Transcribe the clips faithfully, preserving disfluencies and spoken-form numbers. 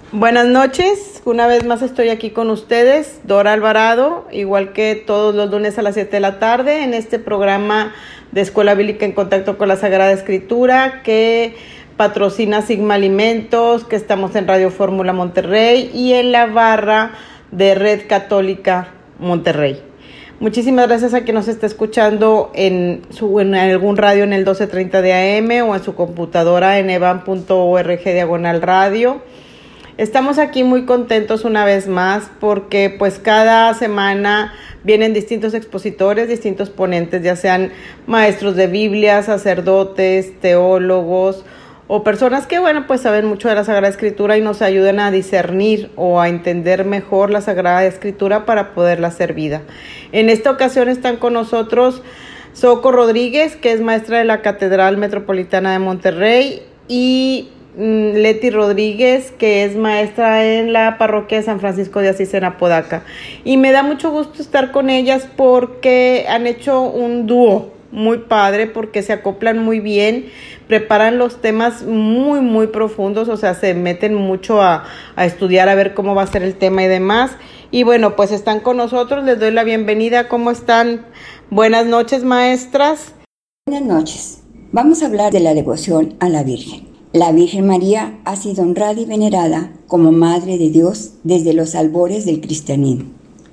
Buenas noches, una vez más estoy aquí con ustedes, Dora Alvarado, igual que todos los lunes a las siete de la tarde, en este programa de Escuela Bíblica en Contacto con la Sagrada Escritura, que patrocina Sigma Alimentos, que estamos en Radio Fórmula Monterrey y en la barra de Red Católica Monterrey. Muchísimas gracias a quien nos está escuchando en, su, en algún radio en el doce treinta de A M o en su computadora en evan punto org diagonal radio. Estamos aquí muy contentos una vez más porque pues cada semana vienen distintos expositores, distintos ponentes, ya sean maestros de Biblia, sacerdotes, teólogos o personas que bueno pues saben mucho de la Sagrada Escritura y nos ayudan a discernir o a entender mejor la Sagrada Escritura para poderla hacer vida. En esta ocasión están con nosotros Soco Rodríguez, que es maestra de la Catedral Metropolitana de Monterrey, y Leti Rodríguez, que es maestra en la parroquia de San Francisco de Asís en Apodaca. Y me da mucho gusto estar con ellas porque han hecho un dúo muy padre, porque se acoplan muy bien, preparan los temas muy, muy profundos, o sea, se meten mucho a, a estudiar, a ver cómo va a ser el tema y demás. Y bueno, pues están con nosotros, les doy la bienvenida. ¿Cómo están? Buenas noches, maestras. Buenas noches. Vamos a hablar de la devoción a la Virgen. La Virgen María ha sido honrada y venerada como Madre de Dios desde los albores del cristianismo.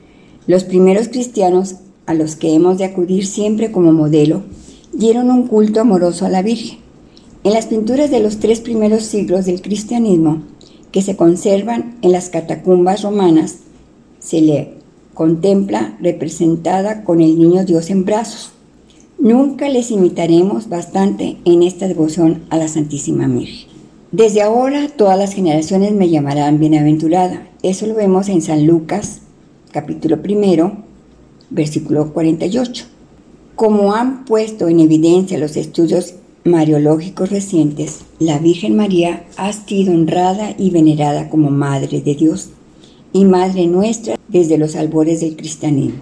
Los primeros cristianos, a los que hemos de acudir siempre como modelo, dieron un culto amoroso a la Virgen. En las pinturas de los tres primeros siglos del cristianismo, que se conservan en las catacumbas romanas, se le contempla representada con el niño Dios en brazos. Nunca les imitaremos bastante en esta devoción a la Santísima Virgen. Desde ahora todas las generaciones me llamarán bienaventurada. Eso lo vemos en San Lucas, capítulo primero, versículo cuarenta y ocho. Como han puesto en evidencia los estudios mariológicos recientes, la Virgen María ha sido honrada y venerada como Madre de Dios y Madre nuestra desde los albores del cristianismo.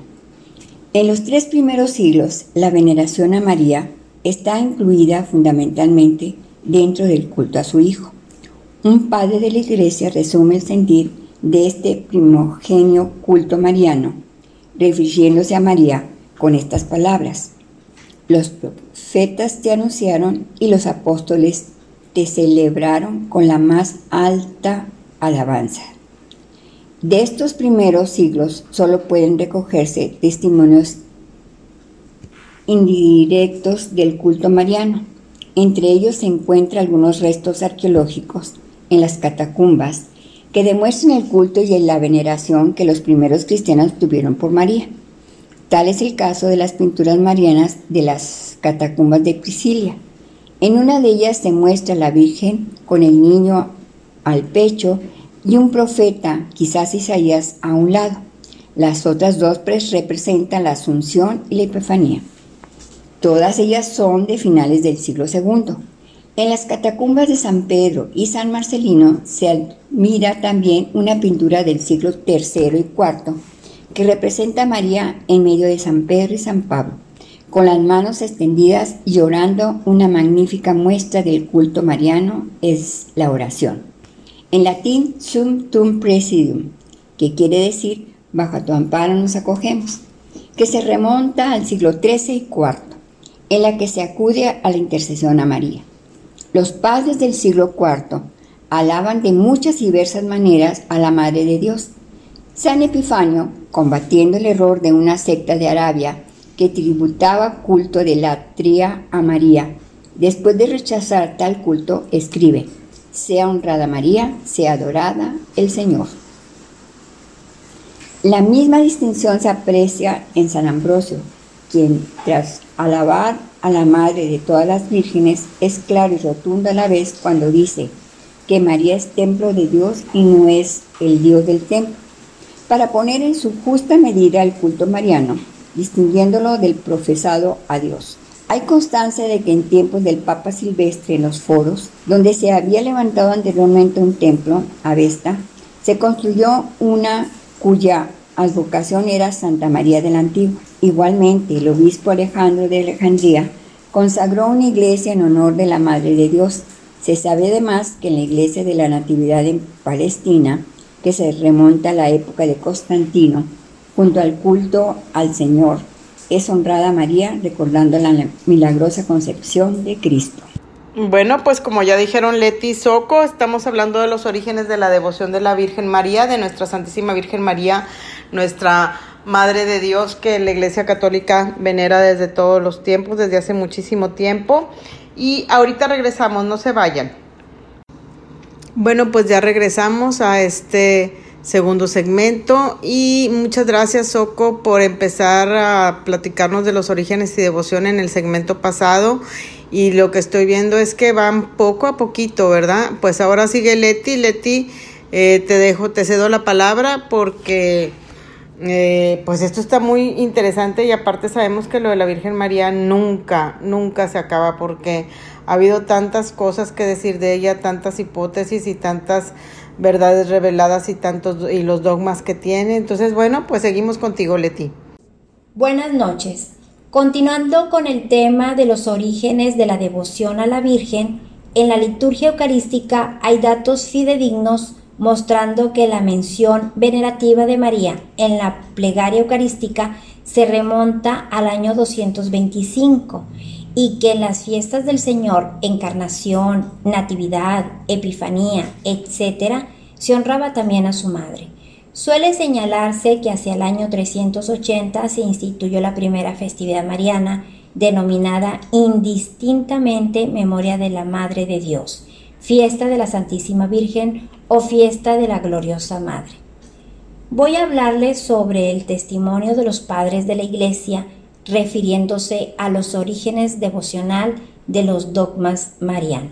En los tres primeros siglos, la veneración a María está incluida fundamentalmente dentro del culto a su Hijo. Un padre de la Iglesia resume el sentir de este primogenio culto mariano, refiriéndose a María con estas palabras: los profetas te anunciaron y los apóstoles te celebraron con la más alta alabanza. De estos primeros siglos solo pueden recogerse testimonios indirectos del culto mariano. Entre ellos se encuentran algunos restos arqueológicos en las catacumbas que demuestran el culto y la veneración que los primeros cristianos tuvieron por María. Tal es el caso de las pinturas marianas de las catacumbas de Priscilia. En una de ellas se muestra a la Virgen con el niño al pecho y un profeta, quizás Isaías, a un lado. Las otras dos representan la Asunción y la Epifanía. Todas ellas son de finales del siglo segundo. En las catacumbas de San Pedro y San Marcelino se admira también una pintura del siglo tercero y cuarto que representa a María en medio de San Pedro y San Pablo, con las manos extendidas y orando. Una magnífica muestra del culto mariano es la oración. En latín, sum tum presidium, que quiere decir bajo tu amparo nos acogemos, que se remonta al siglo trece y cuarto, en la que se acude a la intercesión a María. Los padres del siglo cuarto alaban de muchas y diversas maneras a la Madre de Dios. San Epifanio, combatiendo el error de una secta de Arabia que tributaba culto de latría a María, después de rechazar tal culto, escribe: sea honrada María, sea adorada el Señor. La misma distinción se aprecia en San Ambrosio, quien, tras alabar a la Madre de todas las vírgenes, es claro y rotundo a la vez cuando dice que María es templo de Dios y no es el Dios del templo, para poner en su justa medida el culto mariano, distinguiéndolo del profesado a Dios. Hay constancia de que en tiempos del Papa Silvestre, en los foros, donde se había levantado anteriormente un templo, Avesta, se construyó una cuya advocación era Santa María de la Antigua. Igualmente, el obispo Alejandro de Alejandría consagró una iglesia en honor de la Madre de Dios, Se sabe además que en la iglesia de la Natividad en Palestina, que se remonta a la época de Constantino, junto al culto al Señor, es honrada María recordando la milagrosa concepción de Cristo. Bueno, pues como ya dijeron Leti y Soco, estamos hablando de los orígenes de la devoción de la Virgen María, de nuestra Santísima Virgen María, nuestra Madre de Dios, que la Iglesia Católica venera desde todos los tiempos, desde hace muchísimo tiempo. Y ahorita regresamos, no se vayan. Bueno, pues ya regresamos a este segundo segmento y muchas gracias, Soco, por empezar a platicarnos de los orígenes y devoción en el segmento pasado. Y lo que estoy viendo es que van poco a poquito, ¿verdad? Pues ahora sigue Leti. Leti, eh, te dejo, te cedo la palabra porque eh, pues esto está muy interesante y aparte sabemos que lo de la Virgen María nunca, nunca se acaba porque ha habido tantas cosas que decir de ella, tantas hipótesis y tantas verdades reveladas y tantos y los dogmas que tiene. Entonces, bueno, pues seguimos contigo, Leti. Buenas noches. Continuando con el tema de los orígenes de la devoción a la Virgen, en la liturgia eucarística hay datos fidedignos mostrando que la mención venerativa de María en la plegaria eucarística se remonta al año doscientos veinticinco y que en las fiestas del Señor, Encarnación, Natividad, Epifanía, etcétera, se honraba también a su madre. Suele señalarse que hacia el año trescientos ochenta se instituyó la primera festividad mariana, denominada indistintamente Memoria de la Madre de Dios, Fiesta de la Santísima Virgen o Fiesta de la Gloriosa Madre. Voy a hablarles sobre el testimonio de los padres de la Iglesia, refiriéndose a los orígenes devocional de los dogmas marianos.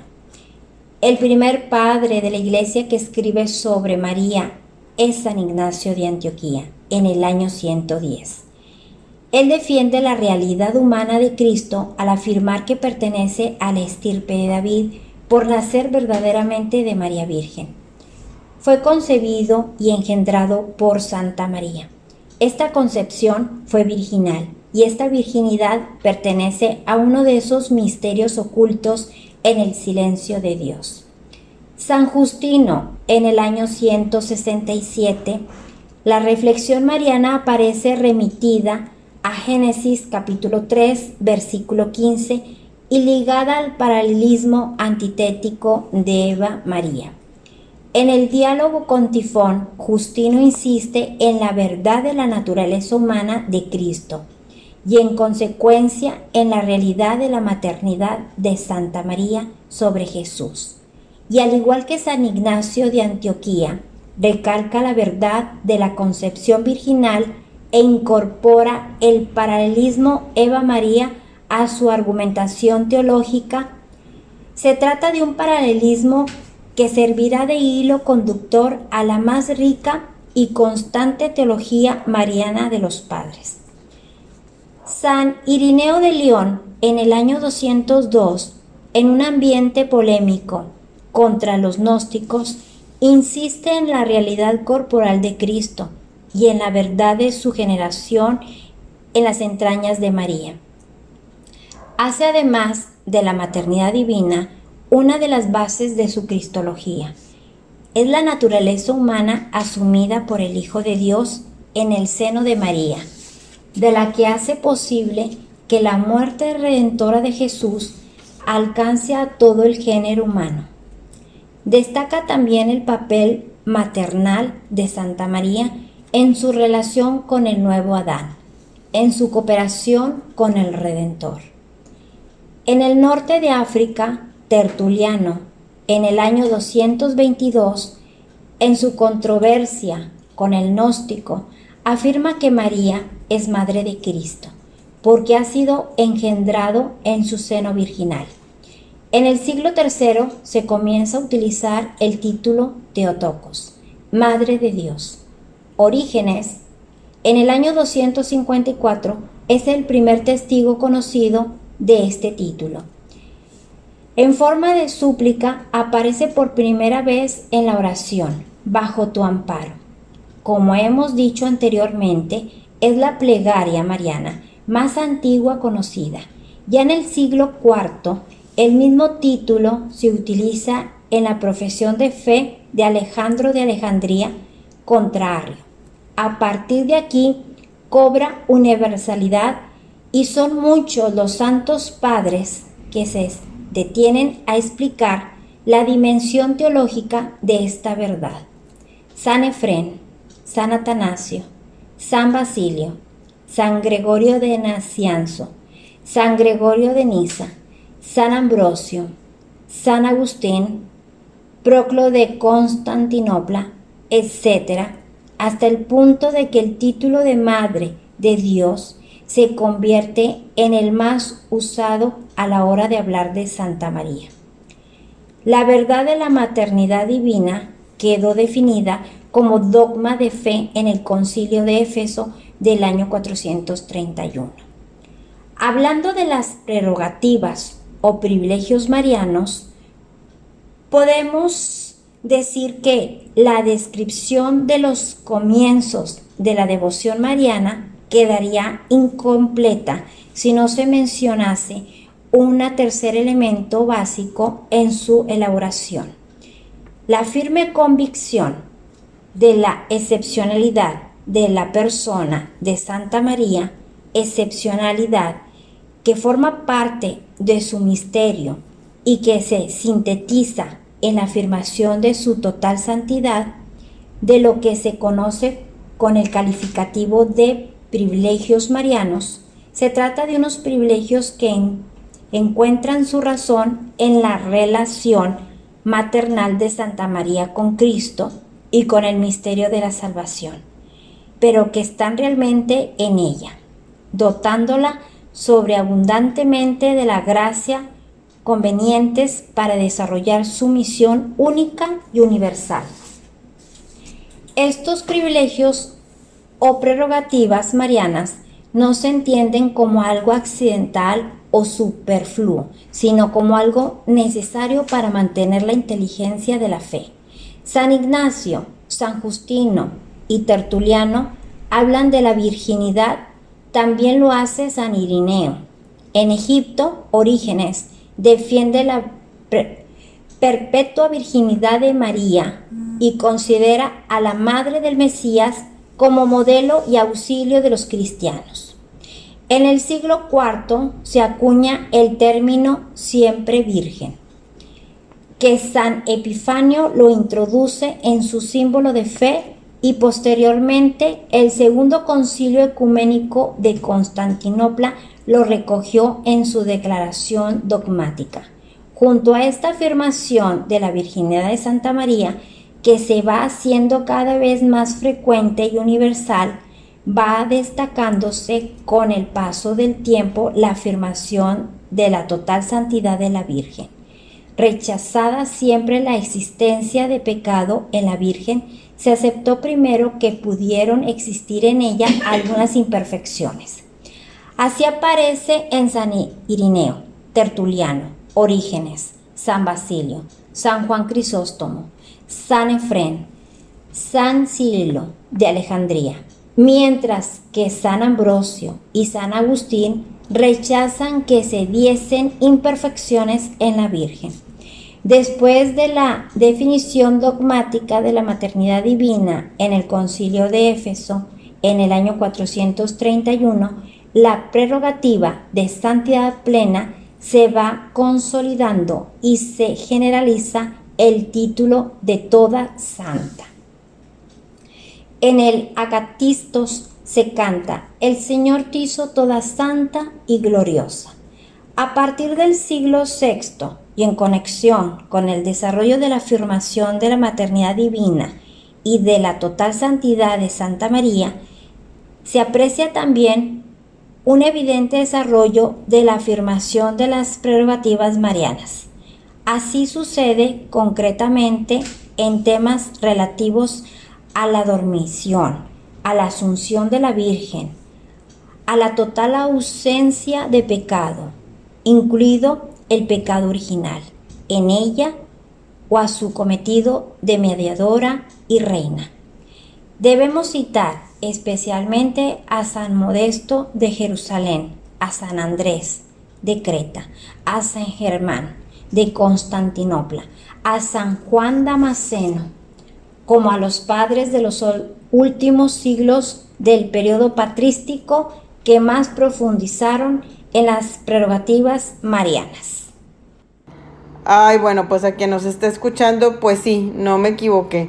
El primer padre de la Iglesia que escribe sobre María es San Ignacio de Antioquía, en el año ciento diez. Él defiende la realidad humana de Cristo al afirmar que pertenece a la estirpe de David por nacer verdaderamente de María Virgen. Fue concebido y engendrado por Santa María. Esta concepción fue virginal y esta virginidad pertenece a uno de esos misterios ocultos en el silencio de Dios. San Justino, en el año ciento sesenta y siete, la reflexión mariana aparece remitida a Génesis capítulo tres, versículo quince, y ligada al paralelismo antitético de Eva María. En el diálogo con Tifón, Justino insiste en la verdad de la naturaleza humana de Cristo y en consecuencia en la realidad de la maternidad de Santa María sobre Jesús. Y al igual que San Ignacio de Antioquía, recalca la verdad de la concepción virginal e incorpora el paralelismo Eva-María a su argumentación teológica. Se trata de un paralelismo que servirá de hilo conductor a la más rica y constante teología mariana de los padres. San Irineo de León, en el año doscientos dos, en un ambiente polémico contra los gnósticos, insiste en la realidad corporal de Cristo y en la verdad de su generación en las entrañas de María. Hace además de la maternidad divina una de las bases de su cristología. Es la naturaleza humana asumida por el Hijo de Dios en el seno de María, de la que hace posible que la muerte redentora de Jesús alcance a todo el género humano. Destaca también el papel maternal de Santa María en su relación con el nuevo Adán, en su cooperación con el Redentor. En el norte de África, Tertuliano, en el año doscientos veintidós, en su controversia con el gnóstico, afirma que María es madre de Cristo, porque ha sido engendrado en su seno virginal. En el siglo tercero se comienza a utilizar el título Theotokos, Madre de Dios. Orígenes, en el año doscientos cincuenta y cuatro, es el primer testigo conocido de este título. En forma de súplica aparece por primera vez en la oración, bajo tu amparo. Como hemos dicho anteriormente, es la plegaria mariana más antigua conocida. Ya en el siglo cuarto, El mismo título se utiliza en la profesión de fe de Alejandro de Alejandría contra Arrio. A partir de aquí cobra universalidad y son muchos los santos padres que se detienen a explicar la dimensión teológica de esta verdad. San Efrén, San Atanasio, San Basilio, San Gregorio de Nacianzo, San Gregorio de Niza, San Ambrosio, San Agustín, Proclo de Constantinopla, etcétera, hasta el punto de que el título de Madre de Dios se convierte en el más usado a la hora de hablar de Santa María. La verdad de la maternidad divina quedó definida como dogma de fe en el Concilio de Éfeso del año cuatrocientos treinta y uno. Hablando de las prerrogativas o privilegios marianos, podemos decir que la descripción de los comienzos de la devoción mariana quedaría incompleta si no se mencionase un tercer elemento básico en su elaboración: la firme convicción de la excepcionalidad de la persona de Santa María, excepcionalidad que forma parte de su misterio y que se sintetiza en la afirmación de su total santidad, de lo que se conoce con el calificativo de privilegios marianos. Se trata de unos privilegios que en, encuentran su razón en la relación maternal de Santa María con Cristo y con el misterio de la salvación, pero que están realmente en ella, dotándola sobreabundantemente de la gracia convenientes para desarrollar su misión única y universal. Estos privilegios o prerrogativas marianas no se entienden como algo accidental o superfluo, sino como algo necesario para mantener la inteligencia de la fe. San Ignacio, San Justino y Tertuliano hablan de la virginidad, también lo hace San Irineo. En Egipto, Orígenes defiende la perpetua virginidad de María y considera a la Madre del Mesías como modelo y auxilio de los cristianos. En el siglo cuarto se acuña el término siempre virgen, que San Epifanio lo introduce en su símbolo de fe, y posteriormente el segundo concilio ecuménico de Constantinopla lo recogió en su declaración dogmática. Junto a esta afirmación de la virginidad de Santa María, que se va haciendo cada vez más frecuente y universal, va destacándose con el paso del tiempo la afirmación de la total santidad de la Virgen. Rechazada siempre la existencia de pecado en la Virgen, se aceptó primero que pudieron existir en ella algunas imperfecciones. Así aparece en San Irineo, Tertuliano, Orígenes, San Basilio, San Juan Crisóstomo, San Efrén, San Cirilo de Alejandría, mientras que San Ambrosio y San Agustín rechazan que se diesen imperfecciones en la Virgen. Después de la definición dogmática de la maternidad divina en el Concilio de Éfeso en el año cuatrocientos treinta y uno, la prerrogativa de santidad plena se va consolidando y se generaliza el título de toda santa. En el Acatistos se canta: el Señor te hizo toda santa y gloriosa. A partir del siglo sexto y en conexión con el desarrollo de la afirmación de la maternidad divina y de la total santidad de Santa María, se aprecia también un evidente desarrollo de la afirmación de las prerrogativas marianas. Así sucede concretamente en temas relativos a la dormición, a la asunción de la Virgen, a la total ausencia de pecado, incluido el pecado original, en ella o a su cometido de mediadora y reina. Debemos citar especialmente a San Modesto de Jerusalén, a San Andrés, de Creta, a San Germán de Constantinopla, a San Juan Damasceno, como a los padres de los últimos siglos del periodo patrístico que más profundizaron en las prerrogativas marianas. Ay, bueno, pues a quien nos está escuchando, pues sí, no me equivoqué.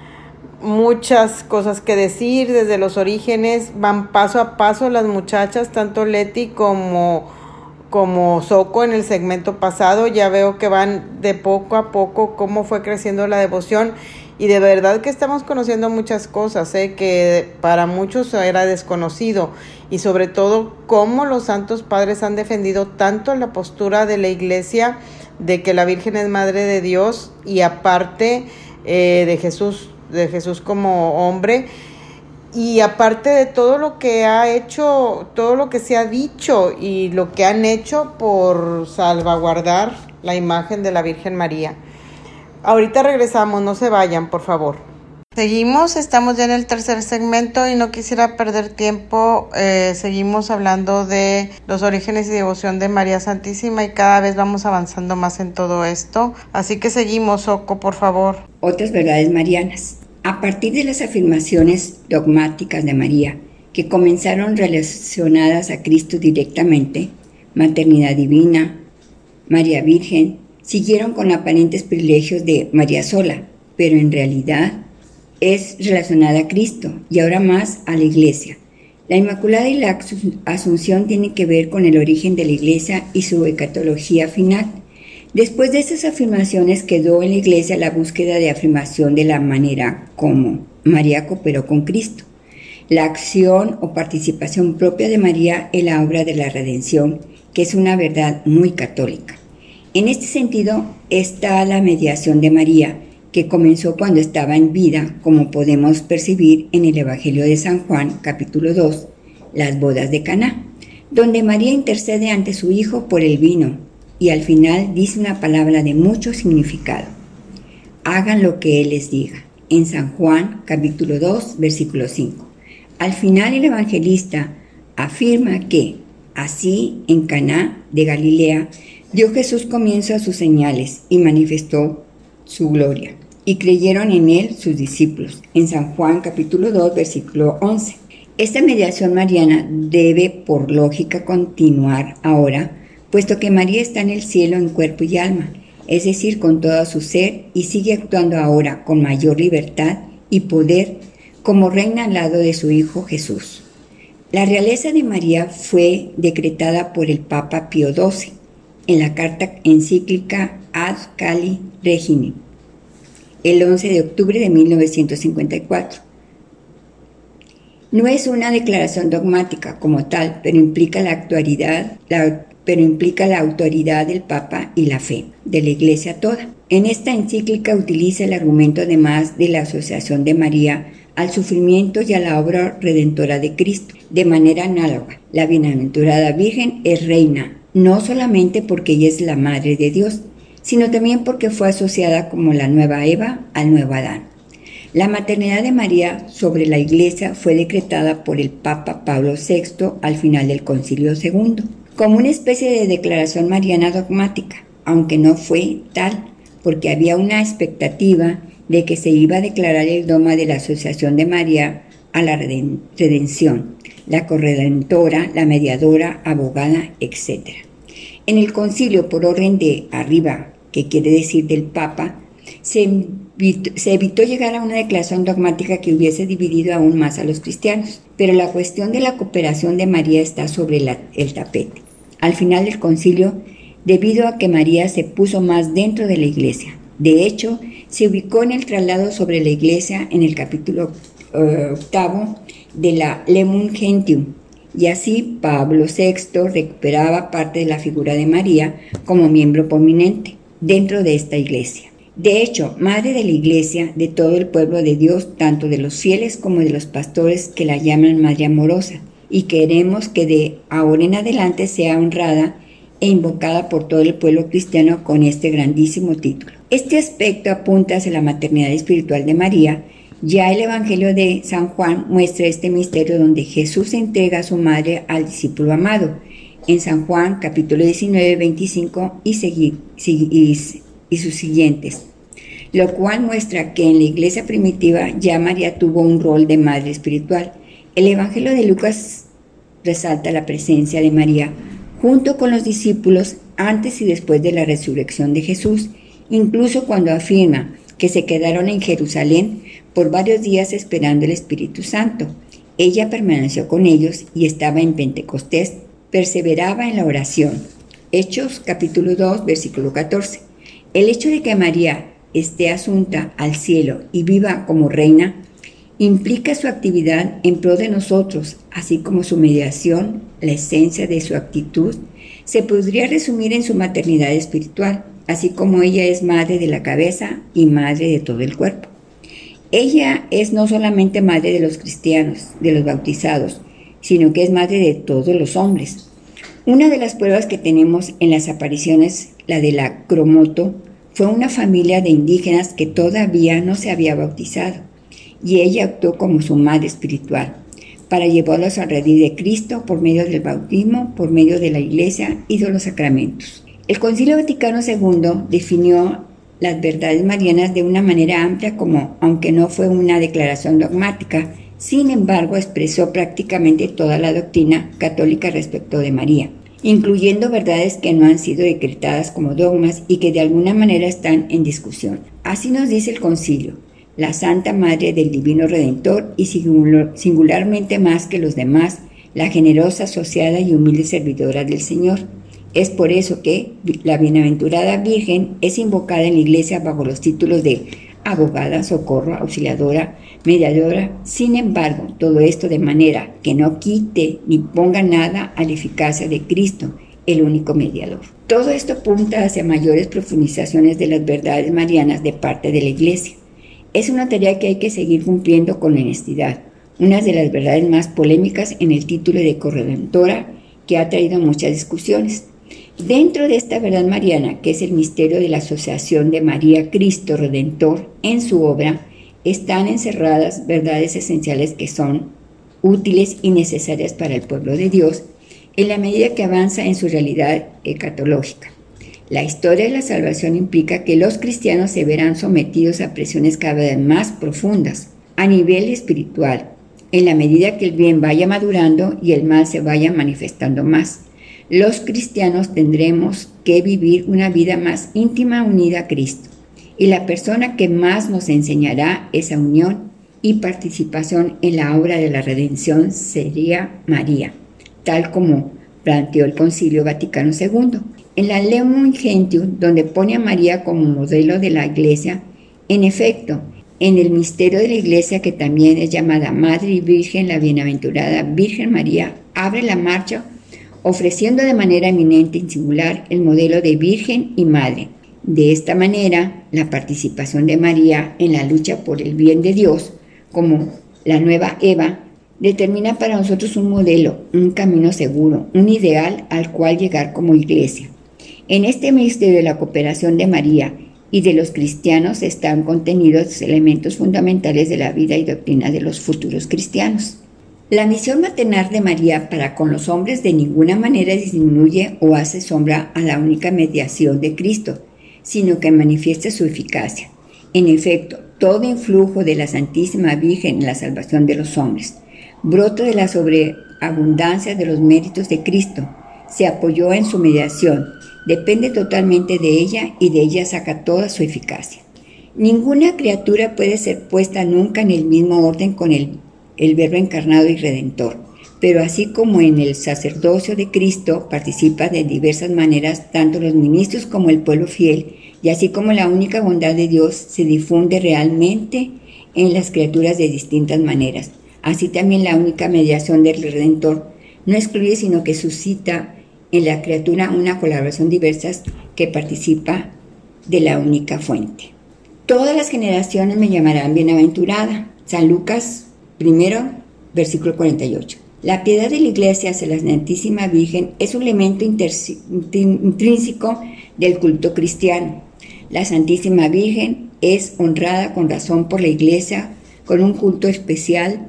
Muchas cosas que decir desde los orígenes, van paso a paso las muchachas, tanto Leti como, como Soco en el segmento pasado. Ya veo que van de poco a poco cómo fue creciendo la devoción y de verdad que estamos conociendo muchas cosas, ¿eh? Que para muchos era desconocido y sobre todo cómo los santos padres han defendido tanto la postura de la iglesia de que la Virgen es Madre de Dios y aparte eh, de Jesús, de Jesús como hombre, y aparte de todo lo que ha hecho, todo lo que se ha dicho y lo que han hecho por salvaguardar la imagen de la Virgen María. Ahorita regresamos, no se vayan, por favor. Seguimos, estamos ya en el tercer segmento y no quisiera perder tiempo. Eh, seguimos hablando de los orígenes y devoción de María Santísima y cada vez vamos avanzando más en todo esto. Así que seguimos, Soco, por favor. Otras verdades marianas. A partir de las afirmaciones dogmáticas de María, que comenzaron relacionadas a Cristo directamente, maternidad divina, María Virgen, siguieron con aparentes privilegios de María sola, pero en realidad es relacionada a Cristo y ahora más a la Iglesia. La Inmaculada y la Asunción tienen que ver con el origen de la Iglesia y su escatología final. Después de esas afirmaciones quedó en la Iglesia la búsqueda de afirmación de la manera como María cooperó con Cristo, la acción o participación propia de María en la obra de la redención, que es una verdad muy católica. En este sentido está la mediación de María, que comenzó cuando estaba en vida, como podemos percibir en el Evangelio de San Juan, capítulo dos, las bodas de Caná, donde María intercede ante su Hijo por el vino y al final dice una palabra de mucho significado: hagan lo que Él les diga, en San Juan, capítulo dos, versículo cinco. Al final el evangelista afirma que, así en Caná de Galilea, dio Jesús comienzo a sus señales y manifestó su gloria, y creyeron en él sus discípulos, en San Juan capítulo dos, versículo once. Esta mediación mariana debe por lógica continuar ahora, puesto que María está en el cielo en cuerpo y alma, es decir, con todo su ser, y sigue actuando ahora con mayor libertad y poder como reina al lado de su Hijo Jesús. La realeza de María fue decretada por el Papa Pío doce en la carta encíclica Ad Cali Regini, el once de octubre de mil novecientos cincuenta y cuatro. No es una declaración dogmática como tal, pero implica la actualidad, la, pero implica la autoridad del Papa y la fe de la Iglesia toda. En esta encíclica utiliza el argumento además de la asociación de María al sufrimiento y a la obra redentora de Cristo. De manera análoga, la bienaventurada Virgen es reina, no solamente porque ella es la Madre de Dios, sino también porque fue asociada como la nueva Eva al nuevo Adán. La maternidad de María sobre la Iglesia fue decretada por el Papa Pablo sexto al final del Concilio segundo, como una especie de declaración mariana dogmática, aunque no fue tal, porque había una expectativa de que se iba a declarar el dogma de la asociación de María a la redención, la corredentora, la mediadora, abogada, etcétera. En el concilio por orden de arriba, que quiere decir del Papa, se evitó, se evitó llegar a una declaración dogmática que hubiese dividido aún más a los cristianos, pero la cuestión de la cooperación de María está sobre la, el tapete. Al final del concilio, debido a que María se puso más dentro de la Iglesia. De hecho, se ubicó en el traslado sobre la Iglesia en el capítulo uh, octavo de la Lemum Gentium, y así Pablo sexto recuperaba parte de la figura de María como miembro prominente dentro de esta Iglesia. De hecho, Madre de la Iglesia, de todo el pueblo de Dios, tanto de los fieles como de los pastores que la llaman Madre Amorosa, y queremos que de ahora en adelante sea honrada e invocada por todo el pueblo cristiano con este grandísimo título. Este aspecto apunta hacia la maternidad espiritual de María. Ya el Evangelio de San Juan muestra este misterio donde Jesús entrega a su madre al discípulo amado, en San Juan capítulo diecinueve, veinticinco y, segui, y, y sus siguientes, lo cual muestra que en la iglesia primitiva ya María tuvo un rol de madre espiritual. El Evangelio de Lucas resalta la presencia de María junto con los discípulos antes y después de la resurrección de Jesús, incluso cuando afirma que se quedaron en Jerusalén por varios días esperando el Espíritu Santo. Ella permaneció con ellos y estaba en Pentecostés, perseveraba en la oración. Hechos capítulo dos, versículo catorce. El hecho de que María esté asunta al cielo y viva como reina implica su actividad en pro de nosotros, así como su mediación, la esencia de su actitud, se podría resumir en su maternidad espiritual, así como ella es madre de la cabeza y madre de todo el cuerpo. Ella es no solamente madre de los cristianos, de los bautizados, sino que es madre de todos los hombres. Una de las pruebas que tenemos en las apariciones, la de la Cromoto, fue una familia de indígenas que todavía no se había bautizado, y ella actuó como su madre espiritual para llevarlos al redil de Cristo por medio del bautismo, por medio de la iglesia y de los sacramentos. El Concilio Vaticano segundo definió las verdades marianas de una manera amplia, como, aunque no fue una declaración dogmática, sin embargo expresó prácticamente toda la doctrina católica respecto de María, incluyendo verdades que no han sido decretadas como dogmas y que de alguna manera están en discusión. Así nos dice el Concilio: la Santa Madre del Divino Redentor y singularmente más que los demás, la generosa, asociada y humilde servidora del Señor. Es por eso que la Bienaventurada Virgen es invocada en la Iglesia bajo los títulos de abogada, socorro, auxiliadora, mediadora. Sin embargo, todo esto de manera que no quite ni ponga nada a la eficacia de Cristo, el único mediador. Todo esto apunta hacia mayores profundizaciones de las verdades marianas de parte de la Iglesia. Es una tarea que hay que seguir cumpliendo con honestidad, una de las verdades más polémicas en el título de corredentora, que ha traído muchas discusiones. Dentro de esta verdad mariana, que es el misterio de la asociación de María Cristo Redentor en su obra, están encerradas verdades esenciales que son útiles y necesarias para el pueblo de Dios en la medida que avanza en su realidad escatológica. La historia de la salvación implica que los cristianos se verán sometidos a presiones cada vez más profundas a nivel espiritual, en la medida que el bien vaya madurando y el mal se vaya manifestando más. Los cristianos tendremos que vivir una vida más íntima unida a Cristo, y la persona que más nos enseñará esa unión y participación en la obra de la redención sería María, tal como planteó el Concilio Vaticano segundo. En la Leum Gentium, donde pone a María como modelo de la Iglesia, en efecto, en el misterio de la Iglesia, que también es llamada Madre y Virgen, la Bienaventurada Virgen María abre la marcha ofreciendo de manera eminente y singular el modelo de Virgen y Madre. De esta manera, la participación de María en la lucha por el bien de Dios, como la nueva Eva, determina para nosotros un modelo, un camino seguro, un ideal al cual llegar como Iglesia. En este misterio de la cooperación de María y de los cristianos están contenidos elementos fundamentales de la vida y doctrina de los futuros cristianos. La misión maternal de María para con los hombres de ninguna manera disminuye o hace sombra a la única mediación de Cristo, sino que manifiesta su eficacia. En efecto, todo influjo de la Santísima Virgen en la salvación de los hombres, broto de la sobreabundancia de los méritos de Cristo, se apoyó en su mediación, depende totalmente de ella y de ella saca toda su eficacia. Ninguna criatura puede ser puesta nunca en el mismo orden con el, el Verbo encarnado y redentor, pero así como en el sacerdocio de Cristo participa de diversas maneras tanto los ministros como el pueblo fiel, y así como la única bondad de Dios se difunde realmente en las criaturas de distintas maneras. Así también la única mediación del Redentor no excluye, sino que suscita en la criatura una colaboración diversa que participa de la única fuente. Todas las generaciones me llamarán bienaventurada. San Lucas primero, versículo cuarenta y ocho. La piedad de la Iglesia hacia la Santísima Virgen es un elemento intrínseco del culto cristiano. La Santísima Virgen es honrada con razón por la Iglesia con un culto especial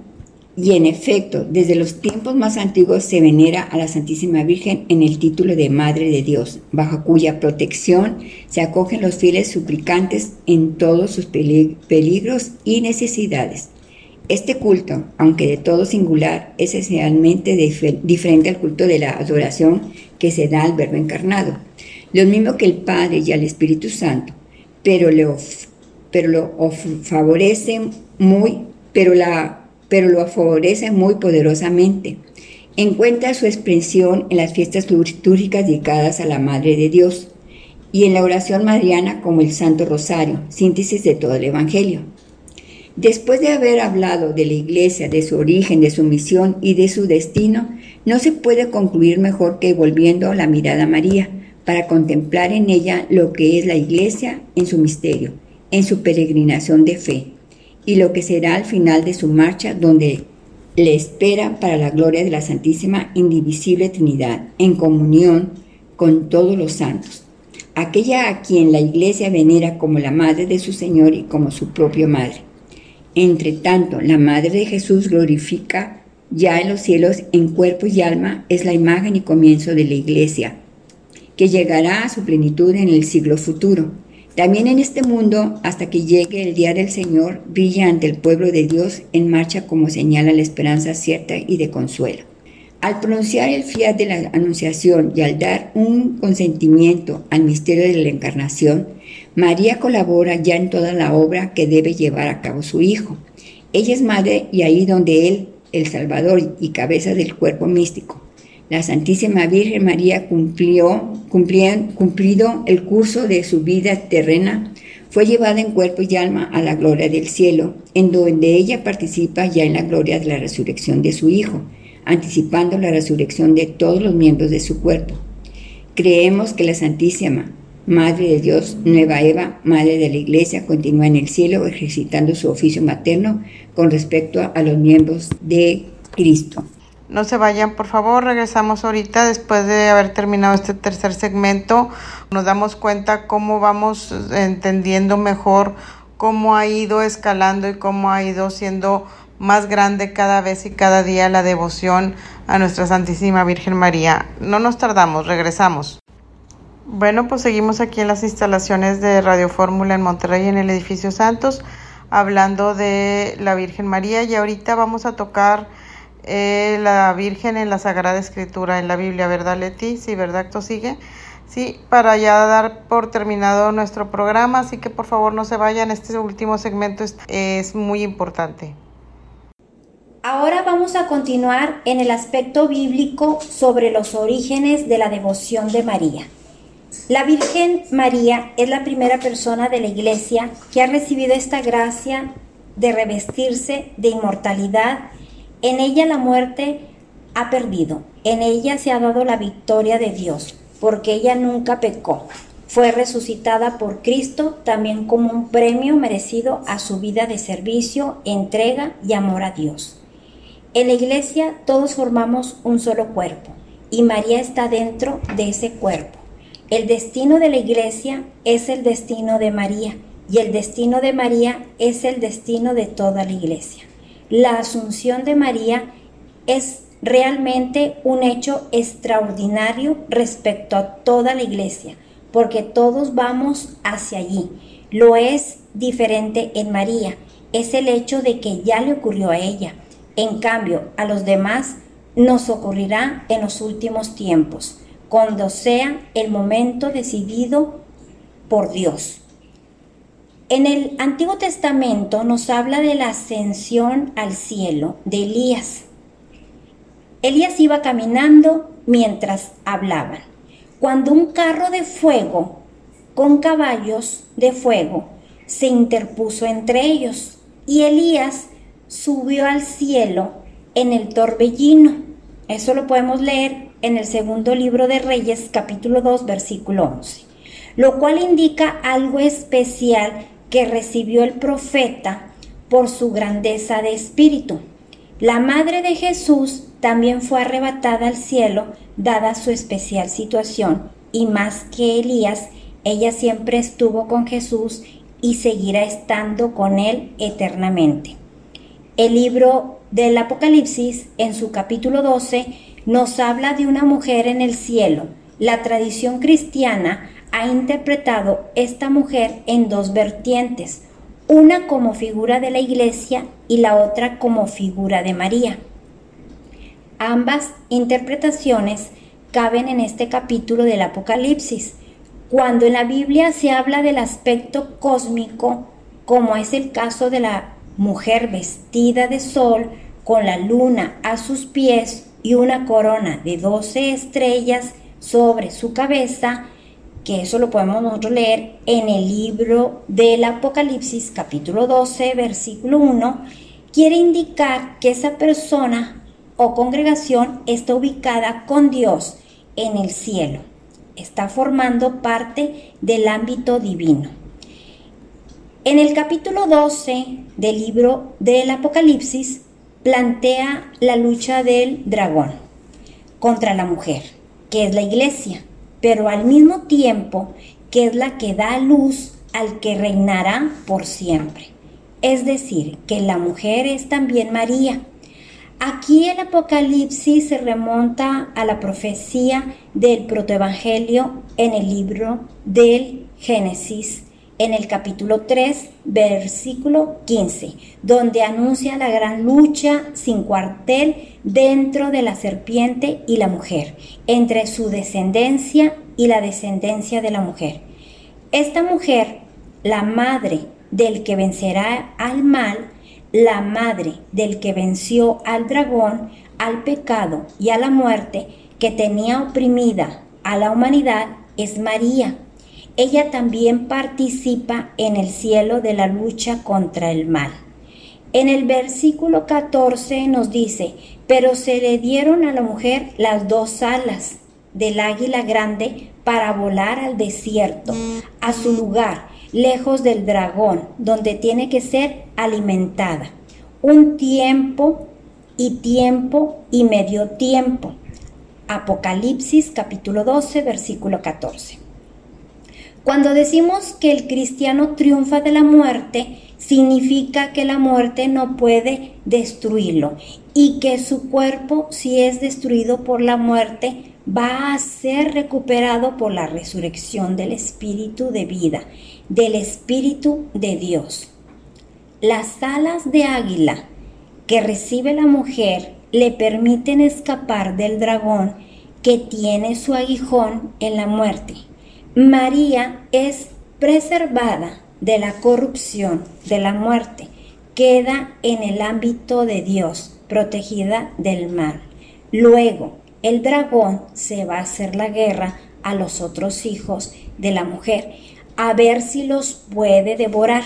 Y en efecto, desde los tiempos más antiguos se venera a la Santísima Virgen en el título de Madre de Dios, bajo cuya protección se acogen los fieles suplicantes en todos sus peligros y necesidades. Este culto, aunque de todo singular, es esencialmente dif- diferente al culto de la adoración que se da al Verbo encarnado, lo mismo que el Padre y al Espíritu Santo, pero, le of- pero lo of- favorece muy, pero la pero lo favorece muy poderosamente. Encuentra su expresión en las fiestas litúrgicas dedicadas a la Madre de Dios y en la oración mariana como el Santo Rosario, síntesis de todo el Evangelio. Después de haber hablado de la Iglesia, de su origen, de su misión y de su destino, no se puede concluir mejor que volviendo la mirada a María para contemplar en ella lo que es la Iglesia en su misterio, en su peregrinación de fe, y lo que será al final de su marcha, donde le espera para la gloria de la Santísima Indivisible Trinidad, en comunión con todos los santos, aquella a quien la Iglesia venera como la Madre de su Señor y como su propia Madre. Entre tanto, la Madre de Jesús glorifica ya en los cielos en cuerpo y alma, es la imagen y comienzo de la Iglesia, que llegará a su plenitud en el siglo futuro. También en este mundo, hasta que llegue el día del Señor, brilla ante el pueblo de Dios en marcha como señala la esperanza cierta y de consuelo. Al pronunciar el fiat de la Anunciación y al dar un consentimiento al misterio de la Encarnación, María colabora ya en toda la obra que debe llevar a cabo su Hijo. Ella es madre y ahí donde Él, el Salvador y cabeza del cuerpo místico, la Santísima Virgen María cumplió, cumplió, cumplido el curso de su vida terrena, fue llevada en cuerpo y alma a la gloria del cielo, en donde ella participa ya en la gloria de la resurrección de su Hijo, anticipando la resurrección de todos los miembros de su cuerpo. Creemos que la Santísima Madre de Dios, Nueva Eva, Madre de la Iglesia, continúa en el cielo ejercitando su oficio materno con respecto a los miembros de Cristo. No se vayan, por favor, regresamos ahorita después de haber terminado este tercer segmento. Nos damos cuenta cómo vamos entendiendo mejor cómo ha ido escalando y cómo ha ido siendo más grande cada vez y cada día la devoción a nuestra Santísima Virgen María. No nos tardamos, regresamos. Bueno, pues seguimos aquí en las instalaciones de Radio Fórmula en Monterrey, en el edificio Santos, hablando de la Virgen María, y ahorita vamos a tocar Eh, la Virgen en la Sagrada Escritura, en la Biblia, ¿verdad, Leti? Sí, ¿verdad? ¿Esto sigue? Sí, para ya dar por terminado nuestro programa, así que por favor no se vayan, este último segmento es, es muy importante. Ahora vamos a continuar en el aspecto bíblico sobre los orígenes de la devoción de María. La Virgen María es la primera persona de la Iglesia que ha recibido esta gracia de revestirse de inmortalidad. En ella la muerte ha perdido, en ella se ha dado la victoria de Dios, porque ella nunca pecó. Fue resucitada por Cristo también como un premio merecido a su vida de servicio, entrega y amor a Dios. En la Iglesia todos formamos un solo cuerpo y María está dentro de ese cuerpo. El destino de la Iglesia es el destino de María y el destino de María es el destino de toda la Iglesia. La Asunción de María es realmente un hecho extraordinario respecto a toda la Iglesia, porque todos vamos hacia allí. Lo es diferente en María, es el hecho de que ya le ocurrió a ella. En cambio, a los demás nos ocurrirá en los últimos tiempos, cuando sea el momento decidido por Dios. En el Antiguo Testamento nos habla de la ascensión al cielo de Elías. Elías iba caminando mientras hablaban, cuando un carro de fuego con caballos de fuego se interpuso entre ellos, y Elías subió al cielo en el torbellino. Eso lo podemos leer en el segundo libro de Reyes, capítulo dos, versículo once, lo cual indica algo especial que recibió el profeta por su grandeza de espíritu. La madre de Jesús también fue arrebatada al cielo, dada su especial situación, y más que Elías, ella siempre estuvo con Jesús y seguirá estando con él eternamente. El libro del Apocalipsis, en su capítulo doce, nos habla de una mujer en el cielo. La tradición cristiana ha interpretado esta mujer en dos vertientes, una como figura de la iglesia y la otra como figura de María. Ambas interpretaciones caben en este capítulo del Apocalipsis. Cuando en la Biblia se habla del aspecto cósmico, como es el caso de la mujer vestida de sol, con la luna a sus pies y una corona de doce estrellas sobre su cabeza, que eso lo podemos nosotros leer en el libro del Apocalipsis, capítulo doce, versículo uno, quiere indicar que esa persona o congregación está ubicada con Dios en el cielo, está formando parte del ámbito divino. En el capítulo doce del libro del Apocalipsis plantea la lucha del dragón contra la mujer, que es la iglesia, pero al mismo tiempo que es la que da luz al que reinará por siempre. Es decir, que la mujer es también María. Aquí el Apocalipsis se remonta a la profecía del protoevangelio en el libro del Génesis, en el capítulo tres, versículo quince, donde anuncia la gran lucha sin cuartel dentro de la serpiente y la mujer, entre su descendencia y la descendencia de la mujer. Esta mujer, la madre del que vencerá al mal, la madre del que venció al dragón, al pecado y a la muerte, que tenía oprimida a la humanidad, es María. Ella también participa en el cielo de la lucha contra el mal. En el versículo catorce nos dice: pero se le dieron a la mujer las dos alas del águila grande para volar al desierto, a su lugar, lejos del dragón, donde tiene que ser alimentada. Un tiempo y tiempo y medio tiempo. Apocalipsis capítulo doce, versículo catorce. Cuando decimos que el cristiano triunfa de la muerte, significa que la muerte no puede destruirlo y que su cuerpo, si es destruido por la muerte, va a ser recuperado por la resurrección del espíritu de vida, del espíritu de Dios. Las alas de águila que recibe la mujer le permiten escapar del dragón que tiene su aguijón en la muerte. María es preservada de la corrupción, de la muerte, queda en el ámbito de Dios, protegida del mal. Luego, el dragón se va a hacer la guerra a los otros hijos de la mujer, a ver si los puede devorar.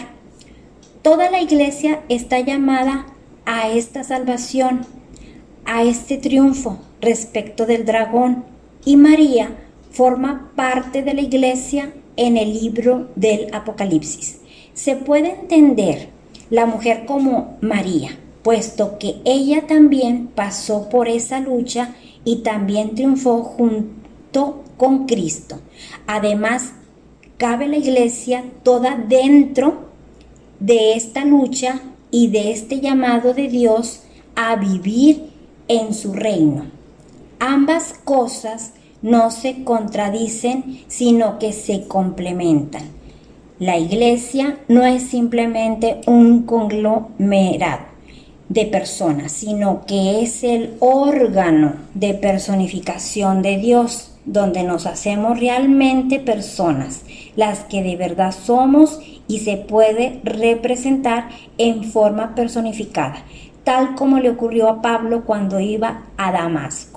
Toda la iglesia está llamada a esta salvación, a este triunfo respecto del dragón, y María forma parte de la iglesia en el libro del Apocalipsis. Se puede entender la mujer como María, puesto que ella también pasó por esa lucha y también triunfó junto con Cristo. Además, cabe la iglesia toda dentro de esta lucha y de este llamado de Dios a vivir en su reino. Ambas cosas no se contradicen, sino que se complementan. La iglesia no es simplemente un conglomerado de personas, sino que es el órgano de personificación de Dios, donde nos hacemos realmente personas, las que de verdad somos, y se puede representar en forma personificada, tal como le ocurrió a Pablo cuando iba a Damasco,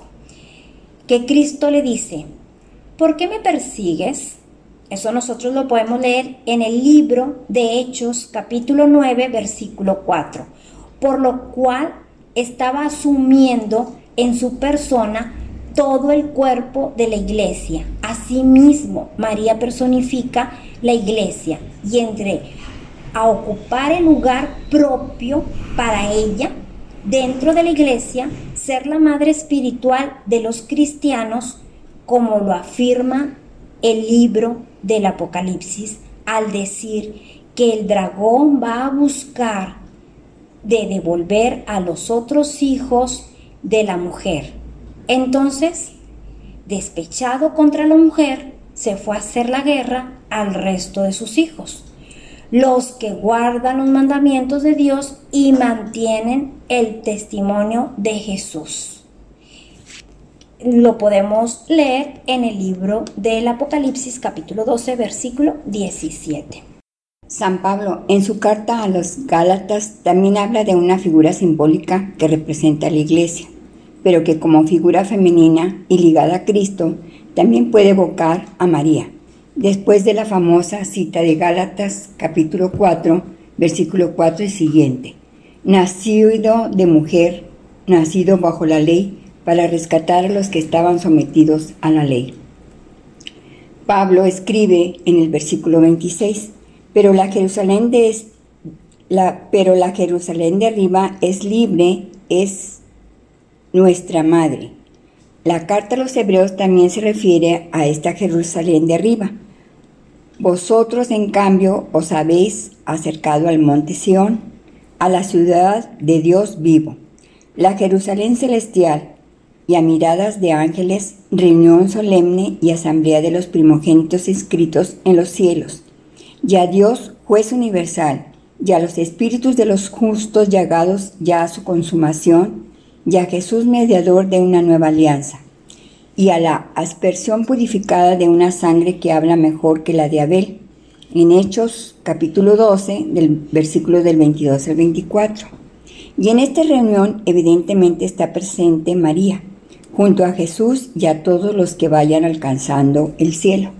que Cristo le dice: ¿por qué me persigues? Eso nosotros lo podemos leer en el libro de Hechos, capítulo nueve, versículo cuatro. Por lo cual estaba asumiendo en su persona todo el cuerpo de la iglesia. Asimismo, María personifica la iglesia, y entre a ocupar el lugar propio para ella dentro de la iglesia, ser la madre espiritual de los cristianos, como lo afirma el libro del Apocalipsis, al decir que el dragón va a buscar de devolver a los otros hijos de la mujer. Entonces, despechado contra la mujer, se fue a hacer la guerra al resto de sus hijos, los que guardan los mandamientos de Dios y mantienen el testimonio de Jesús. Lo podemos leer en el libro del Apocalipsis, capítulo doce, versículo diecisiete. San Pablo, en su carta a los Gálatas, también habla de una figura simbólica que representa a la Iglesia, pero que como figura femenina y ligada a Cristo, también puede evocar a María. Después de la famosa cita de Gálatas, capítulo cuatro, versículo cuatro y siguiente: nacido de mujer, nacido bajo la ley, para rescatar a los que estaban sometidos a la ley. Pablo escribe en el versículo veintiséis: pero la Jerusalén de, la, pero la Jerusalén de arriba es libre, es nuestra madre. La carta a los hebreos también se refiere a esta Jerusalén de arriba. Vosotros, en cambio, os habéis acercado al monte Sión, a la ciudad de Dios vivo, la Jerusalén celestial, y a miradas de ángeles, reunión solemne y asamblea de los primogénitos inscritos en los cielos, y a Dios, juez universal, y a los espíritus de los justos llegados ya a su consumación, y a Jesús, mediador de una nueva alianza, y a la aspersión purificada de una sangre que habla mejor que la de Abel, en Hechos capítulo doce, del versículo del veintidós al veinticuatro. Y en esta reunión evidentemente está presente María, junto a Jesús y a todos los que vayan alcanzando el cielo.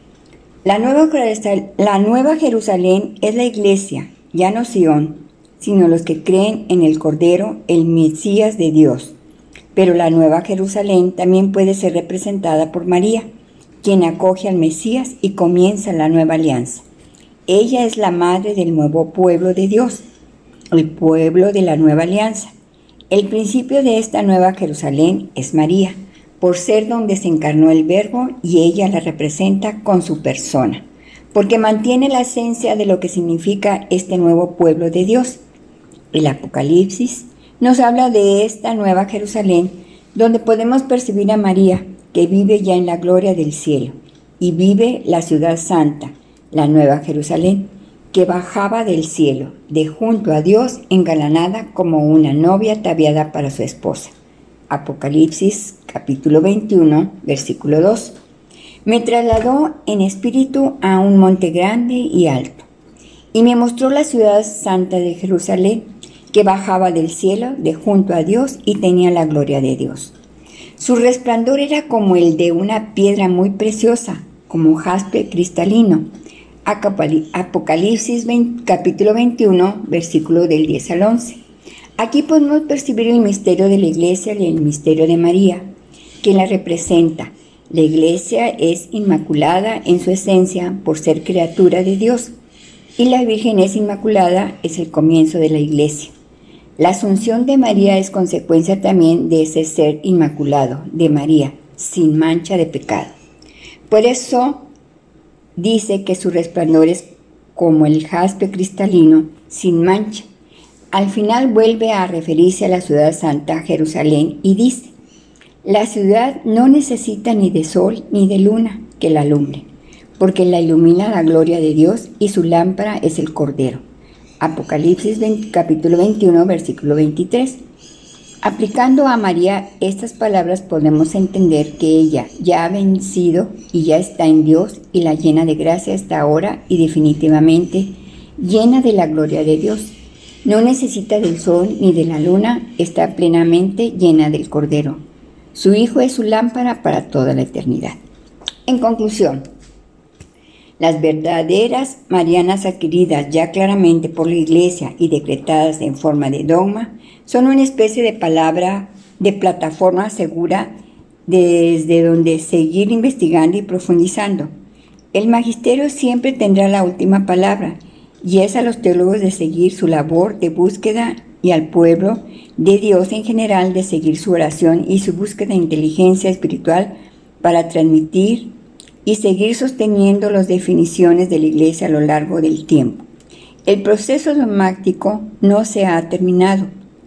La nueva, la nueva Jerusalén es la Iglesia, ya no Sión, sino los que creen en el Cordero, el Mesías de Dios. Pero la nueva Jerusalén también puede ser representada por María, quien acoge al Mesías y comienza la nueva alianza. Ella es la madre del nuevo pueblo de Dios, el pueblo de la nueva alianza. El principio de esta nueva Jerusalén es María, por ser donde se encarnó el Verbo, y ella la representa con su persona, porque mantiene la esencia de lo que significa este nuevo pueblo de Dios. El Apocalipsis nos habla de esta nueva Jerusalén, donde podemos percibir a María, que vive ya en la gloria del cielo, y vive la ciudad santa, la nueva Jerusalén, que bajaba del cielo, de junto a Dios, engalanada como una novia ataviada para su esposa. Apocalipsis capítulo veintiuno, versículo dos. Me trasladó en espíritu a un monte grande y alto, y me mostró la ciudad santa de Jerusalén, que bajaba del cielo de junto a Dios y tenía la gloria de Dios. Su resplandor era como el de una piedra muy preciosa, como jaspe cristalino. Apocalipsis veinte, capítulo veintiuno, versículo del diez al once. Aquí podemos percibir el misterio de la Iglesia y el misterio de María, quien la representa. La Iglesia es inmaculada en su esencia por ser criatura de Dios, y la Virgen es inmaculada, es el comienzo de la Iglesia. La asunción de María es consecuencia también de ese ser inmaculado, de María, sin mancha de pecado. Por eso dice que su resplandor es como el jaspe cristalino, sin mancha. Al final vuelve a referirse a la ciudad santa, Jerusalén, y dice: la ciudad no necesita ni de sol ni de luna que la alumbre, porque la ilumina la gloria de Dios y su lámpara es el Cordero. Apocalipsis veinte, capítulo veintiuno, versículo veintitrés. Aplicando a María estas palabras podemos entender que ella ya ha vencido y ya está en Dios, y la llena de gracia está ahora y definitivamente llena de la gloria de Dios. No necesita del sol ni de la luna, está plenamente llena del Cordero. Su Hijo es su lámpara para toda la eternidad. En conclusión, las verdaderas marianas adquiridas ya claramente por la Iglesia y decretadas en forma de dogma son una especie de palabra, de plataforma segura desde donde seguir investigando y profundizando. El magisterio siempre tendrá la última palabra, y es a los teólogos de seguir su labor de búsqueda y al pueblo de Dios en general de seguir su oración y su búsqueda de inteligencia espiritual para transmitir y seguir sosteniendo las definiciones de la Iglesia a lo largo del tiempo. El proceso dogmático no se ha terminado.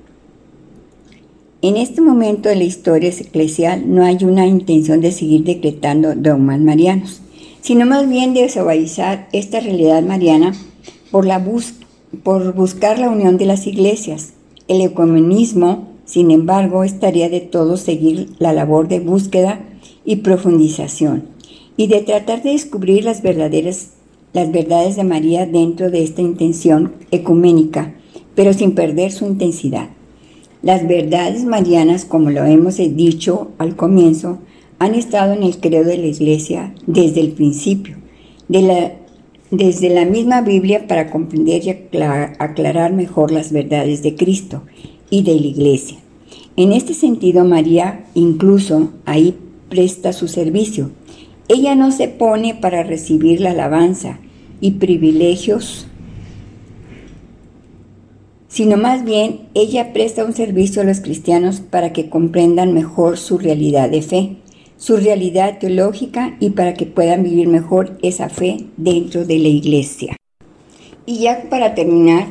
En este momento de la historia eclesial no hay una intención de seguir decretando dogmas marianos, sino más bien de suavizar esta realidad mariana por, la bus- por buscar la unión de las iglesias. El ecumenismo, sin embargo, estaría de todo seguir la labor de búsqueda y profundización, y de tratar de descubrir las verdaderas, las verdades de María dentro de esta intención ecuménica, pero sin perder su intensidad. Las verdades marianas, como lo hemos dicho al comienzo, han estado en el credo de la Iglesia desde el principio, de la, desde la misma Biblia, para comprender y aclarar, aclarar mejor las verdades de Cristo y de la Iglesia. En este sentido, María incluso ahí presta su servicio. Ella no se pone para recibir la alabanza y privilegios, sino más bien ella presta un servicio a los cristianos para que comprendan mejor su realidad de fe, su realidad teológica, y para que puedan vivir mejor esa fe dentro de la Iglesia. Y ya para terminar,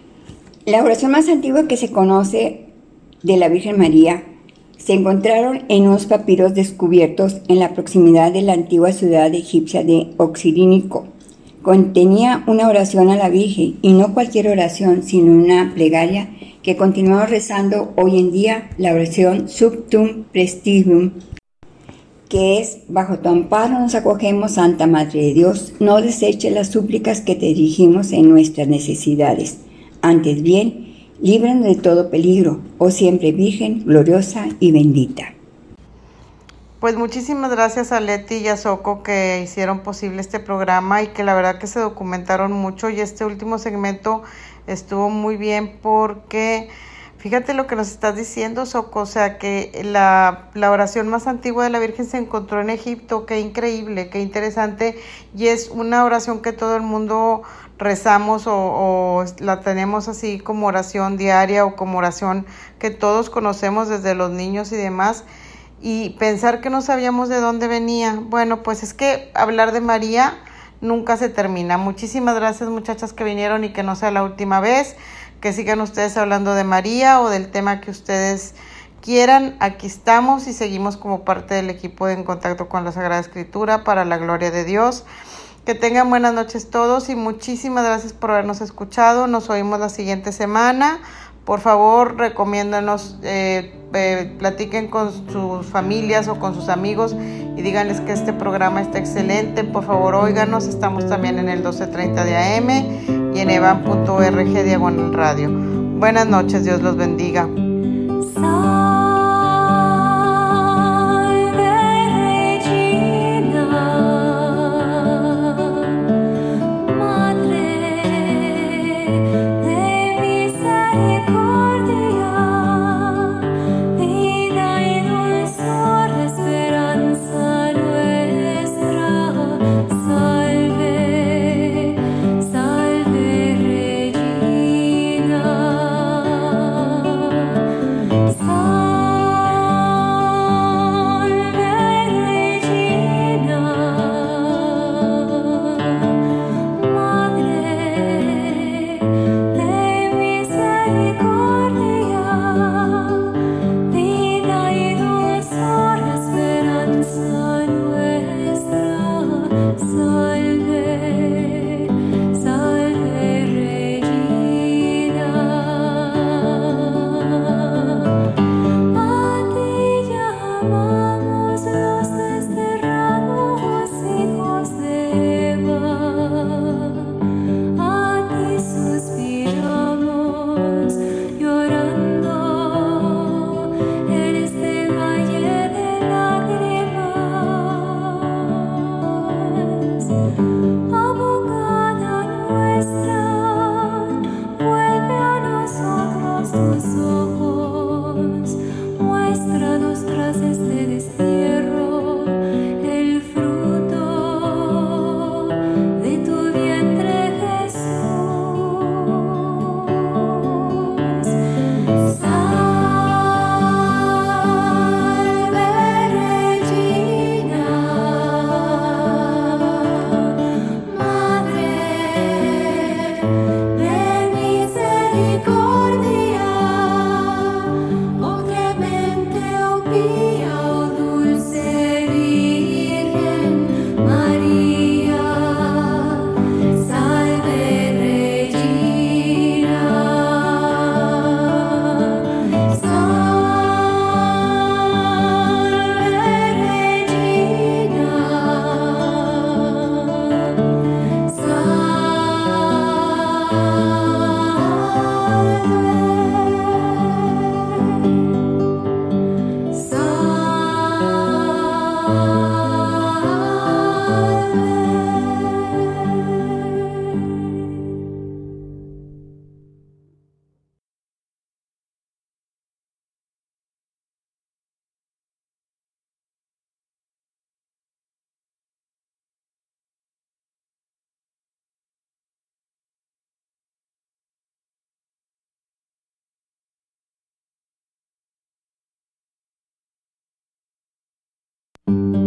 la oración más antigua que se conoce de la Virgen María se encontraron en unos papiros descubiertos en la proximidad de la antigua ciudad egipcia de Oxirrínico. Contenía una oración a la Virgen, y no cualquier oración, sino una plegaria que continuamos rezando hoy en día, la oración Subtum Prestigium, que es: bajo tu amparo nos acogemos, Santa Madre de Dios, no deseches las súplicas que te dirigimos en nuestras necesidades, antes bien, líbranos de todo peligro, oh siempre Virgen, gloriosa y bendita. Pues muchísimas gracias a Leti y a Soco, que hicieron posible este programa y que la verdad que se documentaron mucho, y este último segmento estuvo muy bien porque fíjate lo que nos estás diciendo, Soco, o sea que la, la oración más antigua de la Virgen se encontró en Egipto. Qué increíble, qué interesante, y es una oración que todo el mundo rezamos o, o la tenemos así como oración diaria o como oración que todos conocemos desde los niños y demás. Y pensar que no sabíamos de dónde venía. Bueno, pues es que hablar de María nunca se termina. Muchísimas gracias, muchachas, que vinieron, y que no sea la última vez. Que sigan ustedes hablando de María o del tema que ustedes quieran. Aquí estamos y seguimos como parte del equipo de En Contacto con la Sagrada Escritura, para la gloria de Dios. Que tengan buenas noches todos y muchísimas gracias por habernos escuchado. Nos oímos la siguiente semana. Por favor, recomiéndanos, eh, eh, platiquen con sus familias o con sus amigos y díganles que este programa está excelente. Por favor, óiganos. Estamos también en el doce treinta de A M y en evan punto org diagonal radio. Buenas noches, Dios los bendiga. Yeah. Thank you.